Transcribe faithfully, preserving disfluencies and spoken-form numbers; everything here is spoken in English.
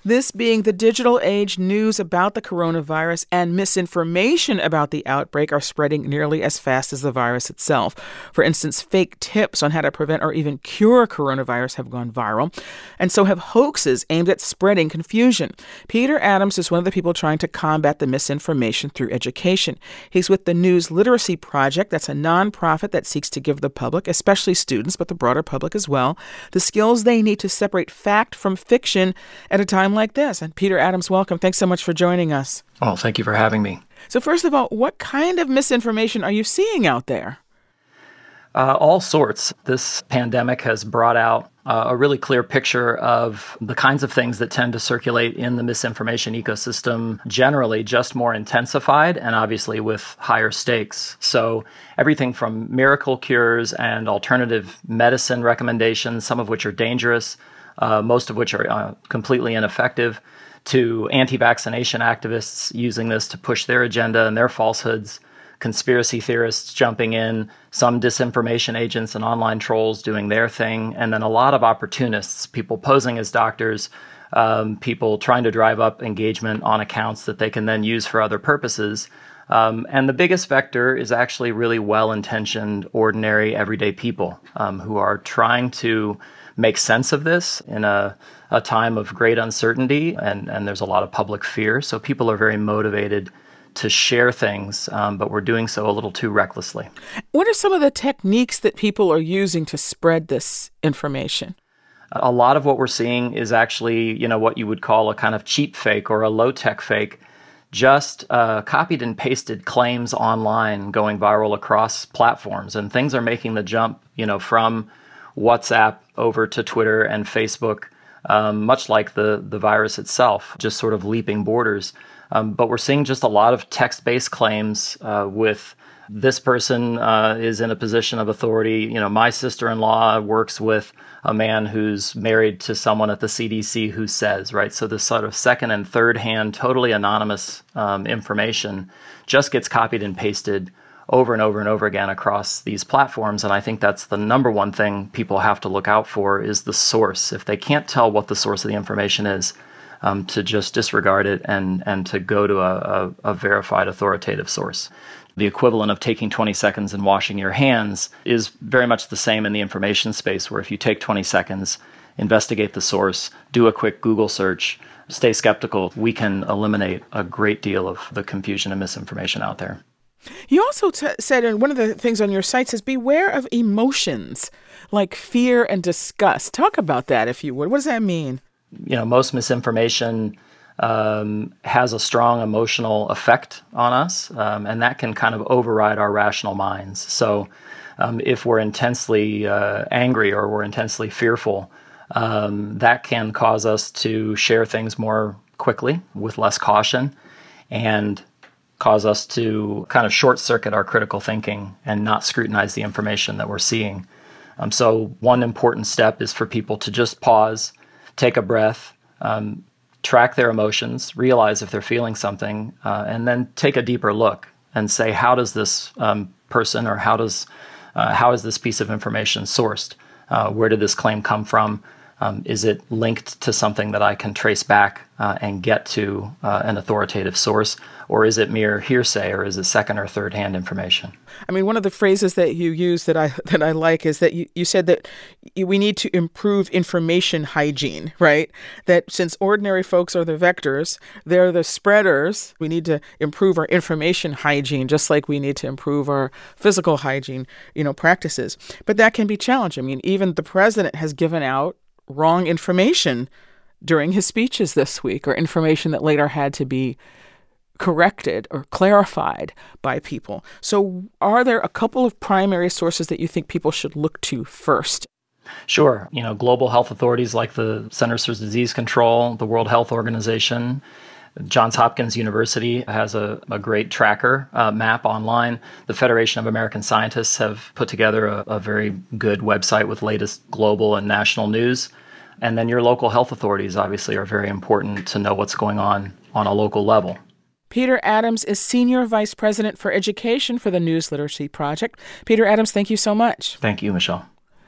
This being the digital age, news about the coronavirus and misinformation about the outbreak are spreading nearly as fast as the virus itself. For instance, fake tips on how to prevent or even cure coronavirus have gone viral, and so have hoaxes aimed at spreading confusion. Peter Adams is one of the people trying to combat the misinformation through education. He's with the News Literacy Project. That's a nonprofit that seeks to give the public, especially students, but the broader public as well, the skills they need to separate fact from fiction at a time like this. And Peter Adams, welcome. Thanks so much for joining us. Oh, thank you for having me. So first of all, what kind of misinformation are you seeing out there? Uh, all sorts. This pandemic has brought out uh, a really clear picture of the kinds of things that tend to circulate in the misinformation ecosystem, generally just more intensified and obviously with higher stakes. So everything from miracle cures and alternative medicine recommendations, some of which are dangerous, Uh, most of which are uh, completely ineffective, to anti-vaccination activists using this to push their agenda and their falsehoods, conspiracy theorists jumping in, some disinformation agents and online trolls doing their thing, and then a lot of opportunists, people posing as doctors, um, people trying to drive up engagement on accounts that they can then use for other purposes. Um, and the biggest vector is actually really well-intentioned, ordinary, everyday people um, who are trying to make sense of this in a, a time of great uncertainty, and, and there's a lot of public fear. So people are very motivated to share things, um, but we're doing so a little too recklessly. What are some of the techniques that people are using to spread this information? A lot of what we're seeing is actually, you know, what you would call a kind of cheap fake or a low-tech fake, just uh, copied and pasted claims online going viral across platforms. And things are making the jump, you know, from WhatsApp over to Twitter and Facebook, um, much like the, the virus itself, just sort of leaping borders. Um, but we're seeing just a lot of text-based claims uh, with this person uh, is in a position of authority. You know, my sister-in-law works with a man who's married to someone at the C D C who says, right? So this sort of second and third hand, totally anonymous um, information just gets copied and pasted over and over and over again across these platforms. And I think that's the number one thing people have to look out for is the source. If they can't tell what the source of the information is, um, to just disregard it and, and to go to a, a, a verified authoritative source. The equivalent of taking twenty seconds and washing your hands is very much the same in the information space, where if you take twenty seconds, investigate the source, do a quick Google search, stay skeptical, we can eliminate a great deal of the confusion and misinformation out there. You also t- said, and one of the things on your site says, beware of emotions like fear and disgust. Talk about that, if you would. What does that mean? You know, most misinformation um, has a strong emotional effect on us, um, and that can kind of override our rational minds. So um, if we're intensely uh, angry or we're intensely fearful, um, that can cause us to share things more quickly with less caution and cause us to kind of short-circuit our critical thinking and not scrutinize the information that we're seeing. Um, so one important step is for people to just pause, take a breath, um, track their emotions, realize if they're feeling something, uh, and then take a deeper look and say, how does this um, person or how does uh, how is this piece of information sourced? Uh, where did this claim come from? Um, is it linked to something that I can trace back uh, and get to uh, an authoritative source? Or is it mere hearsay, or is it second or third hand information? I mean, one of the phrases that you use that I that I like is that you, you said that you, we need to improve information hygiene, right? That since ordinary folks are the vectors, they're the spreaders, we need to improve our information hygiene, just like we need to improve our physical hygiene, you know, practices. But that can be challenging. I mean, even the president has given out wrong information during his speeches this week, or information that later had to be corrected or clarified by people. So are there a couple of primary sources that you think people should look to first? Sure. You know, global health authorities like the Centers for Disease Control, the World Health Organization, Johns Hopkins University has a, a great tracker uh, map online. The Federation of American Scientists have put together a, a very good website with latest global and national news. And then your local health authorities obviously are very important to know what's going on on a local level. Peter Adams is Senior Vice President for Education for the News Literacy Project. Peter Adams, thank you so much. Thank you, Michelle.